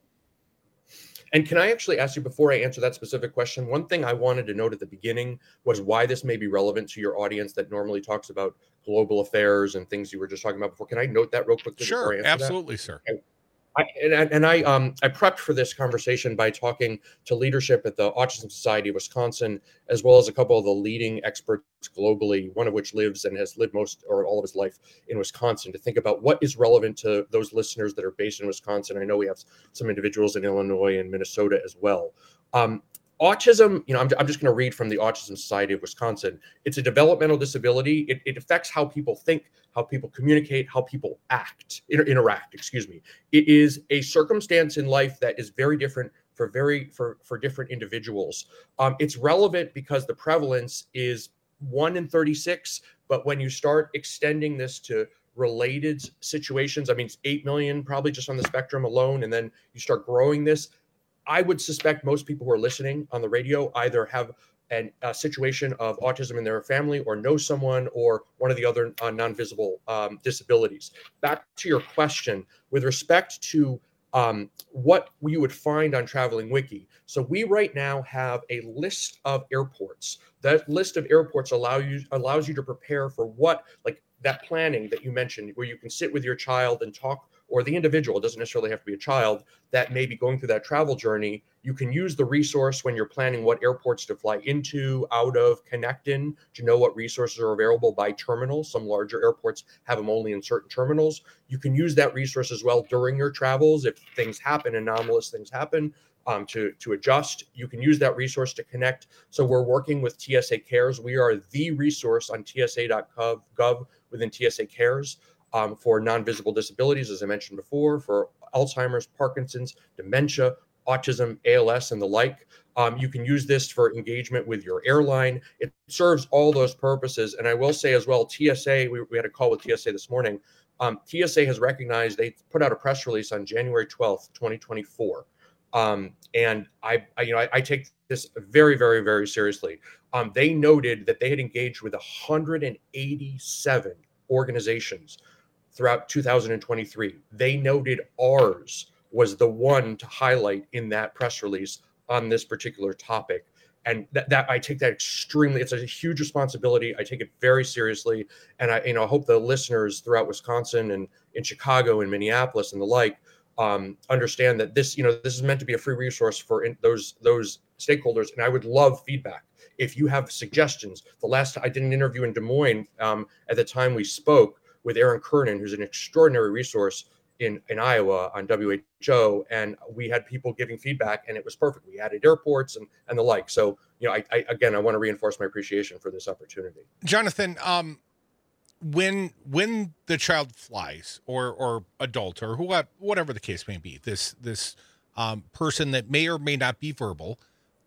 And can I actually ask you, before I answer that specific question, one thing I wanted to note at the beginning was why this may be relevant to your audience that normally talks about global affairs and things you were just talking about before. Can I note that real quickly? Sure, absolutely, sir. I prepped for this conversation by talking to leadership at the Autism Society of Wisconsin, as well as a couple of the leading experts globally, one of which lives and has lived most or all of his life in Wisconsin, to think about what is relevant to those listeners that are based in Wisconsin. I know we have some individuals in Illinois and Minnesota as well. Autism, I'm just going to read from the Autism Society of Wisconsin. It's a developmental disability. It affects how people think, how people communicate, how people interact. It is a circumstance in life that is very different for different individuals. It's relevant because the prevalence is 1 in 36, but when you start extending this to related situations, I mean, it's 8 million probably just on the spectrum alone, and then you start growing this. I would suspect most people who are listening on the radio either have a situation of autism in their family or know someone or one of the other non-visible disabilities. Back to your question, with respect to what you would find on Traveling Wiki. So we right now have a list of airports. That list of airports allows you to prepare for what, like that planning that you mentioned, where you can sit with your child and talk, or the individual, it doesn't necessarily have to be a child, that may be going through that travel journey. You can use the resource when you're planning what airports to fly into, out of, connect in, to know what resources are available by terminal. Some larger airports have them only in certain terminals. You can use that resource as well during your travels. If things happen, anomalous things happen, to adjust. You can use that resource to connect. So we're working with TSA Cares. We are the resource on tsa.gov within TSA Cares. For non-visible disabilities, as I mentioned before, for Alzheimer's, Parkinson's, dementia, autism, ALS, and the like. You can use this for engagement with your airline. It serves all those purposes. And I will say as well, TSA, we had a call with TSA this morning. TSA has recognized, they put out a press release on January 12th, 2024. And I take this very, very, very seriously. They noted that they had engaged with 187 organizations throughout 2023. They noted ours was the one to highlight in that press release on this particular topic. And that I take that extremely, it's a huge responsibility. I take it very seriously. And I hope the listeners throughout Wisconsin and in Chicago and Minneapolis and the like understand that this is meant to be a free resource for those stakeholders. And I would love feedback. If you have suggestions, the last I did an interview in Des Moines at the time we spoke with Aaron Kernan, who's an extraordinary resource in Iowa on WHO, and we had people giving feedback, and it was perfect. We added airports and the like. So, I want to reinforce my appreciation for this opportunity. Jonathan, when the child flies or adult or whatever the case may be, this person that may or may not be verbal,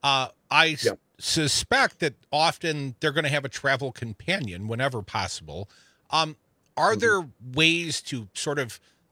suspect that often they're going to have a travel companion whenever possible. Are there ways to sort of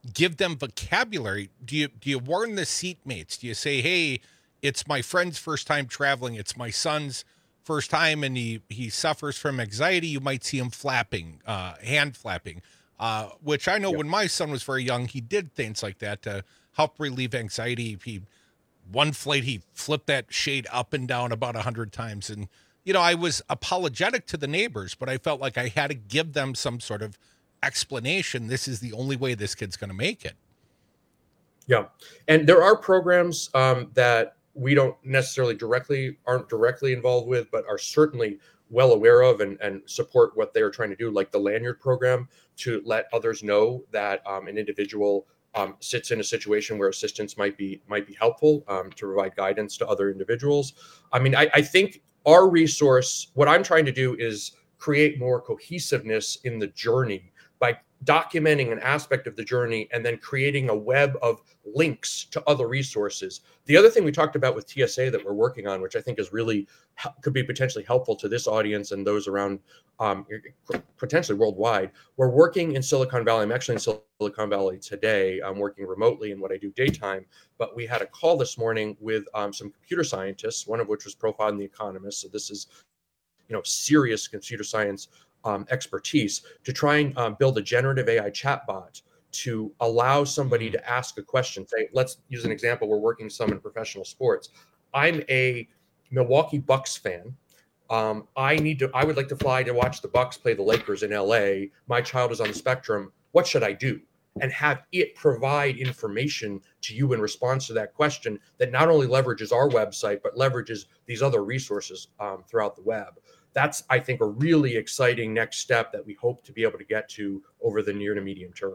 give them vocabulary? Do you warn the seatmates? Do you say, hey, it's my friend's first time traveling, it's my son's first time, and he suffers from anxiety? You might see him flapping, hand flapping, which I know when my son was very young, he did things like that to help relieve anxiety. One flight, he flipped that shade up and down about 100 times. And, I was apologetic to the neighbors, but I felt like I had to give them some sort of explanation. This is the only way this kid's going to make it. Yeah. And there are programs that we don't necessarily aren't directly involved with, but are certainly well aware of and support what they're trying to do, like the Lanyard program, to let others know that an individual sits in a situation where assistance might be helpful, to provide guidance to other individuals. I mean, I think our resource, what I'm trying to do is create more cohesiveness in the journey by documenting an aspect of the journey and then creating a web of links to other resources. The other thing we talked about with TSA that we're working on, which I think is really could be potentially helpful to this audience and those around potentially worldwide. We're working in Silicon Valley. I'm actually in Silicon Valley today. I'm working remotely in what I do daytime, but we had a call this morning with some computer scientists, one of which was profiled in The Economist. So this is, serious computer science expertise to try and build a generative AI chatbot to allow somebody to ask a question. Say, let's use an example. We're working some in professional sports. I'm a Milwaukee Bucks fan. I would like to fly to watch the Bucks play the Lakers in LA. My child is on the spectrum. What should I do? And have it provide information to you in response to that question that not only leverages our website, but leverages these other resources throughout the web. That's, I think, a really exciting next step that we hope to be able to get to over the near to medium term.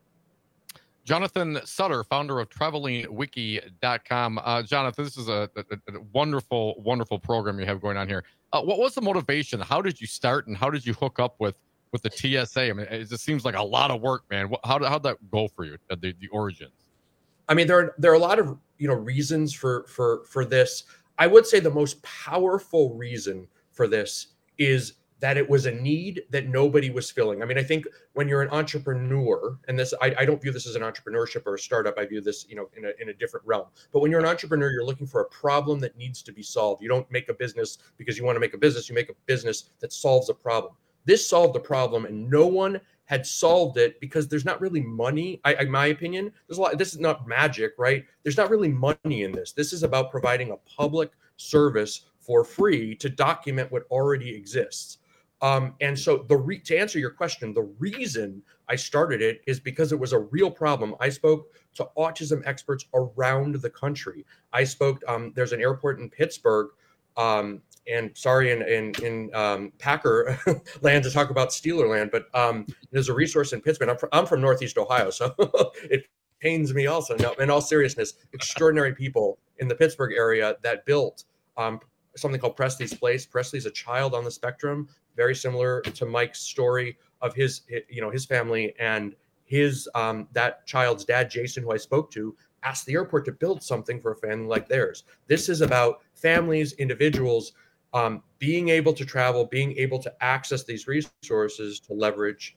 Jonathan Sutter, founder of TravelingWiki.com. Jonathan, this is a wonderful, wonderful program you have going on here. What was the motivation? How did you start, and how did you hook up with the TSA? I mean, it just seems like a lot of work, man. How'd that go for you at the origins? I mean, there are a lot of reasons for this. I would say the most powerful reason for this is that it was a need that nobody was filling. I mean, I think when you're an entrepreneur, and this, I don't view this as an entrepreneurship or a startup. I view this, in a different realm. But when you're an entrepreneur, you're looking for a problem that needs to be solved. You don't make a business because you want to make a business. You make a business that solves a problem. This solved a problem, and no one had solved it because there's not really money. In my opinion, there's a lot. This is not magic, right? There's not really money in this. This is about providing a public service for free to document what already exists. And so to answer your question, the reason I started it is because it was a real problem. I spoke to autism experts around the country. I spoke, there's an airport in Pittsburgh, and sorry, in Packer land to talk about Steeler land, but there's a resource in Pittsburgh. I'm from Northeast Ohio, so it pains me also. No, in all seriousness, extraordinary people in the Pittsburgh area that built something called Presley's Place. Presley's a child on the spectrum, very similar to Mike's story of his family, and his that child's dad, Jason, who I spoke to, asked the airport to build something for a family like theirs. This is about families, individuals being able to travel, being able to access these resources to leverage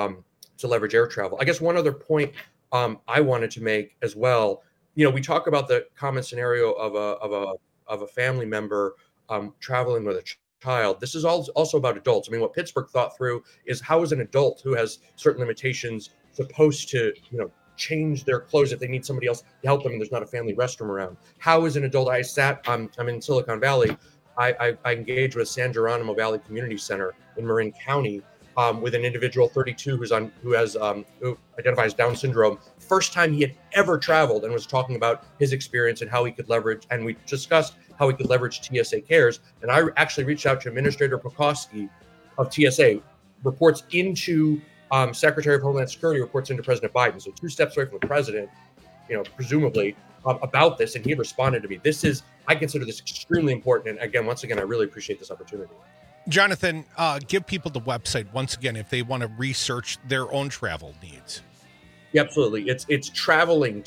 air travel. I guess one other point I wanted to make as well. We talk about the common scenario of a family member traveling with a child. This is also about adults. I mean, what Pittsburgh thought through is how is an adult who has certain limitations supposed to, change their clothes if they need somebody else to help them and there's not a family restroom around? How is an adult? I'm in Silicon Valley. I engaged with San Geronimo Valley Community Center in Marin County with an individual, 32, who identifies Down syndrome. First time he had ever traveled, and was talking about his experience and how he could leverage, and we discussed how he could leverage TSA Cares. And I actually reached out to Administrator Pekoski of TSA, reports into Secretary of Homeland Security, reports into President Biden. So 2 steps away from the president, presumably, about this. And he responded to me. I consider this extremely important. And again, once again, I really appreciate this opportunity. Jonathan, give people the website once again if they want to research their own travel needs. Yeah, absolutely. It's traveling,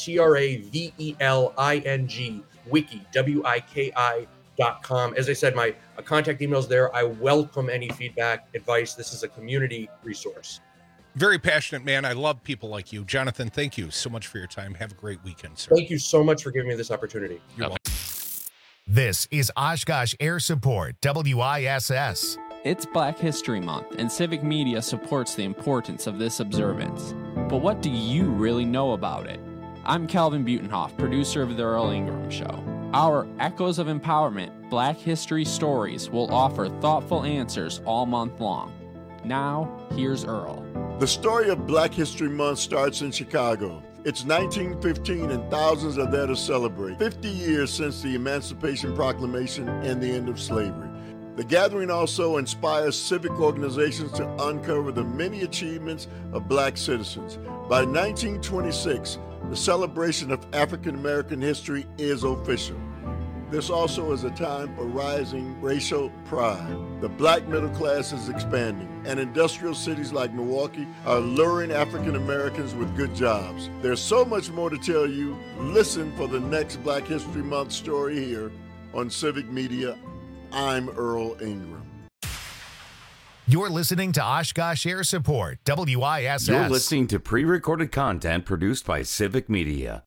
TRAVELING, wiki, WIKI.com. As I said, my contact email is there. I welcome any feedback, advice. This is a community resource. Very passionate man. I love people like you. Jonathan, thank you so much for your time. Have a great weekend, sir. Thank you so much for giving me this opportunity. You're welcome. This is Oshkosh Air Support, WISS. It's Black History Month, and Civic Media supports the importance of this observance. But what do you really know about it? I'm Calvin Butenhoff, producer of The Earl Ingram Show. Our Echoes of Empowerment Black History Stories will offer thoughtful answers all month long. Now, here's Earl. The story of Black History Month starts in Chicago. It's 1915 and thousands are there to celebrate 50 years since the Emancipation Proclamation and the end of slavery. The gathering also inspires civic organizations to uncover the many achievements of black citizens. By 1926, the celebration of African American history is official. This also is a time for rising racial pride. The black middle class is expanding, and industrial cities like Milwaukee are luring African Americans with good jobs. There's so much more to tell you. Listen for the next Black History Month story here on Civic Media. I'm Earl Ingram. You're listening to Oshkosh Air Support, WISS. You're listening to pre-recorded content produced by Civic Media.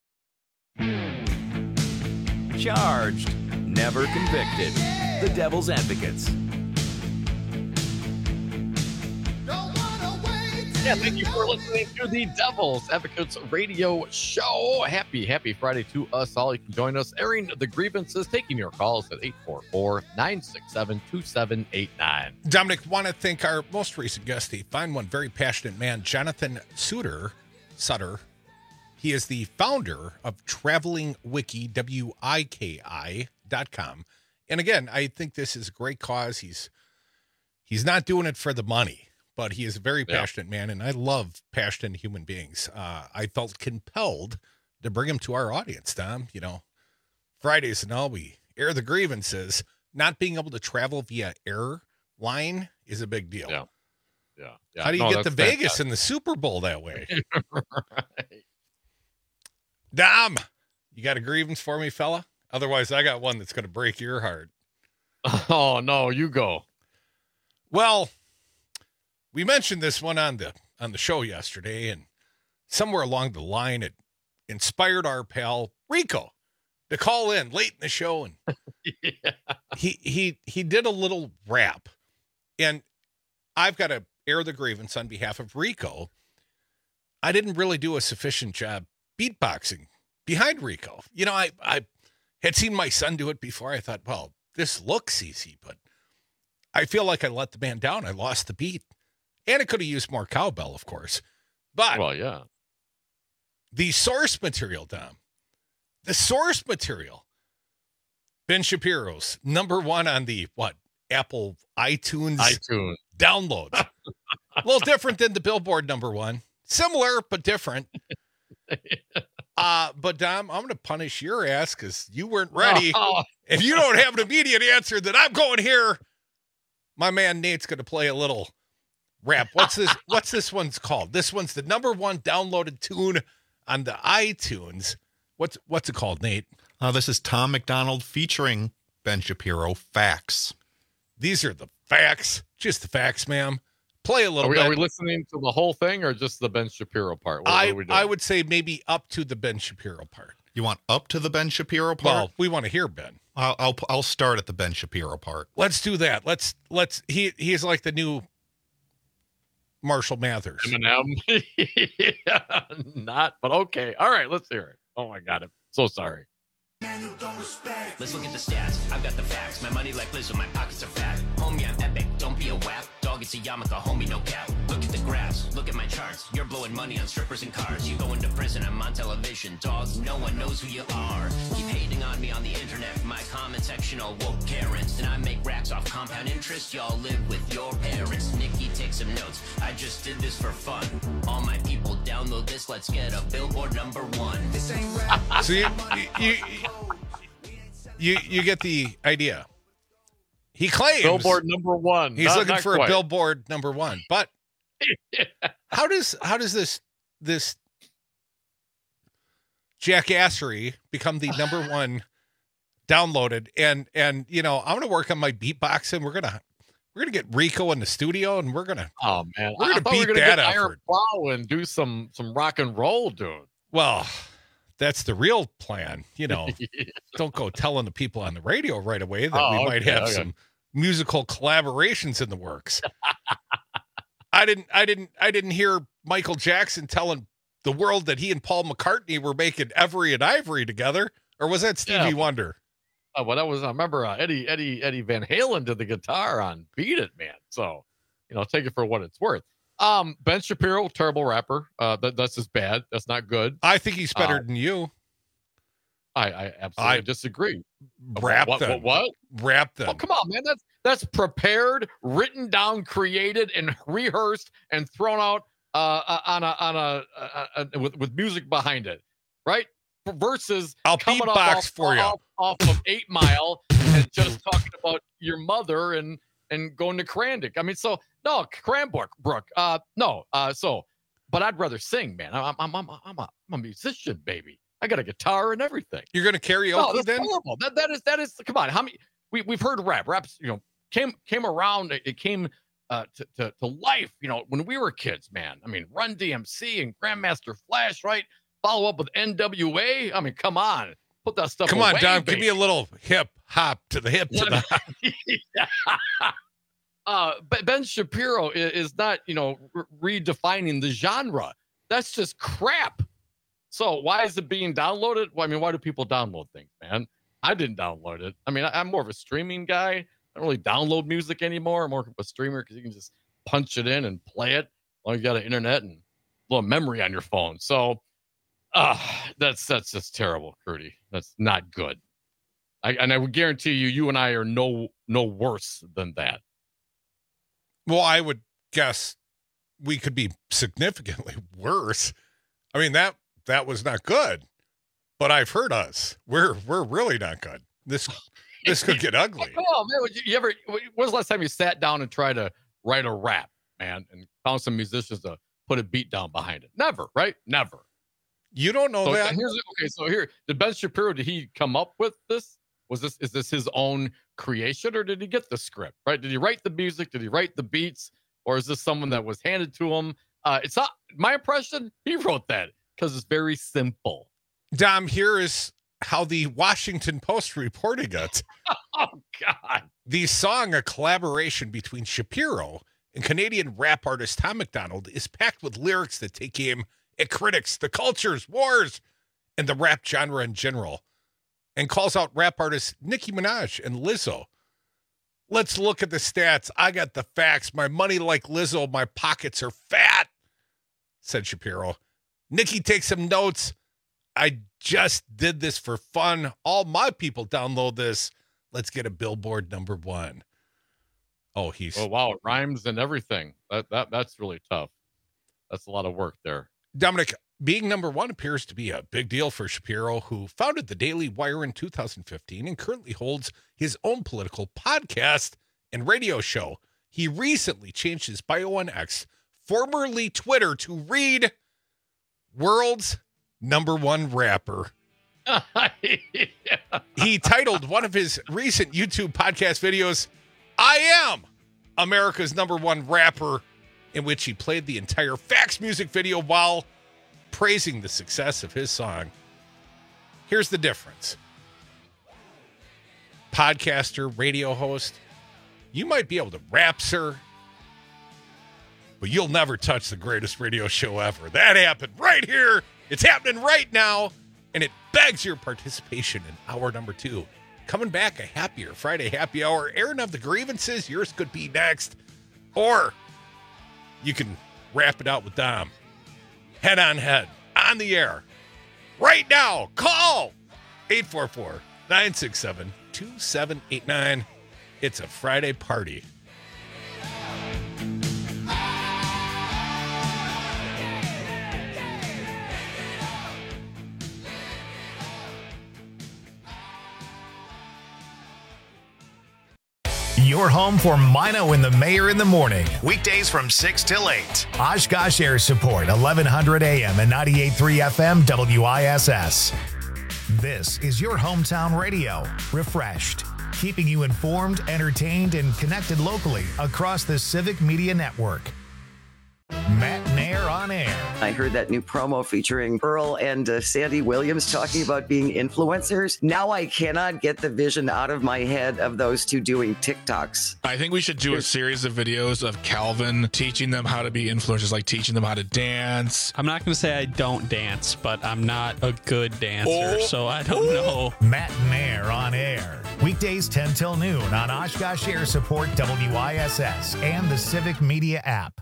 Charged, never convicted. The Devil's Advocates. Yeah, thank you for listening to the Devil's Advocates radio show. Happy Friday to us all. You can join us airing the grievances, taking your calls at 844-967-2789. Dominic, want to thank our most recent guest, a fine one, very passionate man, Jonathan Sutter. He is the founder of Traveling Wiki, WIKI.com. And again, I think this is a great cause. He's not doing it for the money, but he is a very passionate man, and I love passionate human beings. I felt compelled to bring him to our audience, Tom. You know, Fridays and all, we air the grievances. Not being able to travel via airline is a big deal. Yeah. How do you get to Vegas in the Super Bowl that way? Right. Dom, you got a grievance for me, fella? Otherwise, I got one that's going to break your heart. Oh, no, you go. Well, we mentioned this one on the show yesterday, and somewhere along the line, it inspired our pal Rico to call in late in the show, and he did a little rap, and I've got to air the grievance on behalf of Rico. I didn't really do a sufficient job beatboxing behind Rico. You know, I had seen my son do it before. I thought, well, this looks easy, but I feel like I let the man down. I lost the beat. And it could have used more cowbell, of course. But well, yeah. The source material, Dom. The source material. Ben Shapiro's #1 on the Apple iTunes downloads. A little different than the Billboard #1. Similar, but different. But Dom, I'm going to punish your ass because you weren't ready. If you don't have an immediate answer, then I'm going here. My man Nate's going to play a little rap. What's this one's called? This one's the #1 downloaded tune on the iTunes. What's it called, Nate? This is Tom McDonald featuring Ben Shapiro, Facts. These are the facts. Just the facts, ma'am. Play a little bit. Are we listening to the whole thing or just the Ben Shapiro part? What are we doing? I would say maybe up to the Ben Shapiro part. You want up to the Ben Shapiro part? Well, we want to hear Ben. I'll start at the Ben Shapiro part. Let's do that. He's like the new Marshall Mathers. Eminem. Yeah, not, but okay. All right, let's hear it. Oh my God, I'm so sorry. Let's look at the stats. I've got the facts. My money like Lizzo, my pockets are fat. Homie, I'm epic. Don't be a whack. Dog, it's a yarmulke. Homie, no cap. Look at the graphs. Look at my charts. You're blowing money on strippers and cars. You go into prison. I'm on television. Dog, no one knows who you are. Keep hating on me on the internet. My comment section all woke Karens. And I make racks off compound interest. Y'all live with your parents. Nikki, take some notes. I just did this for fun. All my people download this. Let's get a Billboard #1. This ain't rap. So you get the idea. He claims Billboard #1. He's looking for a Billboard #1. But how does this jackassery become the #1 downloaded? And you know, I'm gonna work on my beatboxing. We're We're gonna get Rico in the studio, and we're gonna. Oh man, we're I gonna thought we beat were gonna that get Iron effort. Plow and do some rock and roll, dude. Well, that's the real plan. Don't go telling the people on the radio right away that we might have some musical collaborations in the works. I didn't hear Michael Jackson telling the world that he and Paul McCartney were making Every and Ivory together, or was that Stevie Wonder? Well, that was, I remember Eddie Van Halen did the guitar on Beat It, man. So, take it for what it's worth. Ben Shapiro, terrible rapper. That's just bad. That's not good. I think he's better than you. I absolutely disagree. Rap what? them. What? Rap them. Oh, come on, man. That's prepared, written down, created, and rehearsed, and thrown out with music behind it, right? Versus I'll coming beatbox for you off of 8 Mile and just talking about your mother and going to Cranbrook. I mean, so no, Cranbrook. But I'd rather sing, man. I'm a musician, baby. I got a guitar and everything. You're gonna karaoke that's then? Terrible. That is. Come on, how many? We've heard raps. Came around. It came to life. When we were kids, man. I mean, Run DMC and Grandmaster Flash, right? Follow up with NWA. I mean, come on, put that stuff. Come on, away, Dom. baby. Give me a little hip hop to the hip to the. But Ben Shapiro is not, redefining the genre. That's just crap. So why is it being downloaded? Well, I mean, why do people download things, man? I didn't download it. I mean, I'm more of a streaming guy. I don't really download music anymore. I'm more of a streamer because you can just punch it in and play it. Well, you got an internet and a little memory on your phone. So that's just terrible, Crudy. That's not good. I would guarantee you and I are no worse than that. Well, I would guess we could be significantly worse. I mean, that was not good, but I've heard us. We're really not good. This could get ugly. Come on, man. When was the last time you sat down and tried to write a rap, man, and found some musicians to put a beat down behind it? Never, right? Never. You don't know that. So here, did Ben Shapiro, did he come up with this? Is this his own creation, or did he get the script, right? Did he write the music? Did he write the beats? Or is this someone that was handed to him? It's not my impression. He wrote that because it's very simple. Dom, here is how the Washington Post reported it. Oh, God. The song, a collaboration between Shapiro and Canadian rap artist Tom MacDonald, is packed with lyrics that take aim at critics, the cultures, wars, and the rap genre in general, and calls out rap artists Nicki Minaj and Lizzo. Let's look at the stats. I got the facts. My money like Lizzo. My pockets are fat, said Shapiro. Nicki, take some notes. I just did this for fun. All my people download this. Let's get a Billboard #1. Oh, wow, it rhymes and everything. That's really tough. That's a lot of work there. Dominic, being #1 appears to be a big deal for Shapiro, who founded the Daily Wire in 2015 and currently holds his own political podcast and radio show. He recently changed his bio on X, formerly Twitter, to read world's #1 rapper. He titled one of his recent YouTube podcast videos, I am America's #1 rapper, in which he played the entire Facts music video while praising the success of his song. Here's the difference. Podcaster, radio host, you might be able to rap, sir, but you'll never touch the greatest radio show ever. That happened right here. It's happening right now, and it begs your participation in hour #2. Coming back, a happier Friday happy hour, airing of the grievances. Yours could be next, or you can wrap it out with Dom. Head on head, on the air. Right now, call 844-967-2789. It's a Friday party. Your home for Mino and the Mayor in the morning. Weekdays from 6 till 8. Oshkosh Air Support, 1100 AM and 98.3 FM WISS. This is your hometown radio. Refreshed, keeping you informed, entertained, and connected locally across the Civic Media Network. Matt Nair on Air. I heard that new promo featuring Earl and Sandy Williams talking about being influencers. Now I cannot get the vision out of my head of those two doing TikToks. I think we should do a series of videos of Calvin teaching them how to be influencers, like teaching them how to dance. I'm not going to say I don't dance, but I'm not a good dancer, so I don't know. Matt Nair on Air. Weekdays 10 till noon on Oshkosh Air Support WISS and the Civic Media app.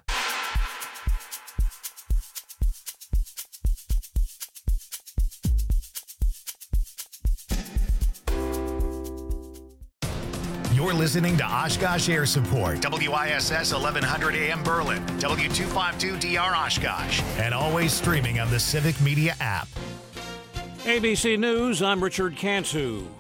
You're listening to Oshkosh Air Support, WISS 1100 AM Berlin, W252DR Oshkosh, and always streaming on the Civic Media app. ABC News, I'm Richard Cantu.